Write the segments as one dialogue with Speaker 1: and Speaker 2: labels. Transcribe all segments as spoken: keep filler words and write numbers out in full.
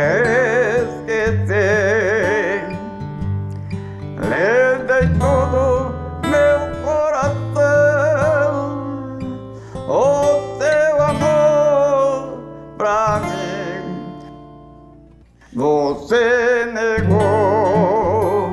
Speaker 1: esquecer. Lhe dei todo meu coração, o teu amor pra mim você negou.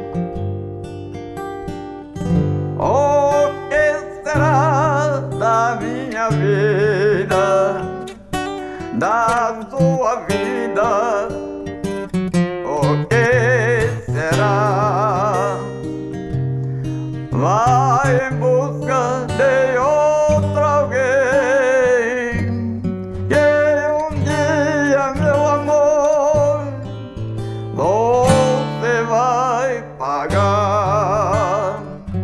Speaker 1: O que será da minha vida, da sua vida? O que será? Vai em busca de outro alguém, que um dia, meu amor, você vai pagar.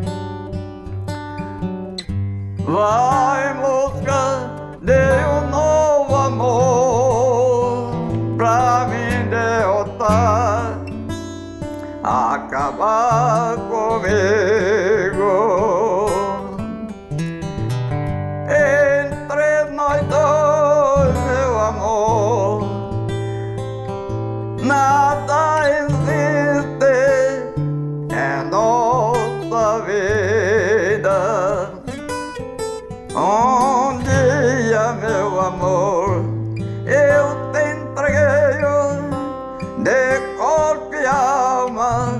Speaker 1: Vai em busca de um novo amor pra me derrotar, acabar comigo. Entre nós dois, meu amor, nada existe em nossa vida. Um dia, meu amor, eu te entreguei de corpo e alma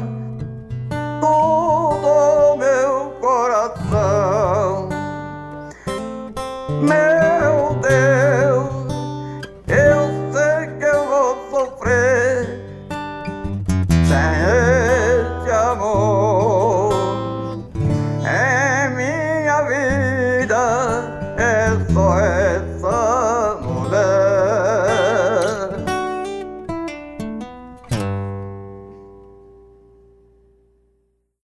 Speaker 1: todo meu coração. Meu Deus, eu sei que eu vou sofrer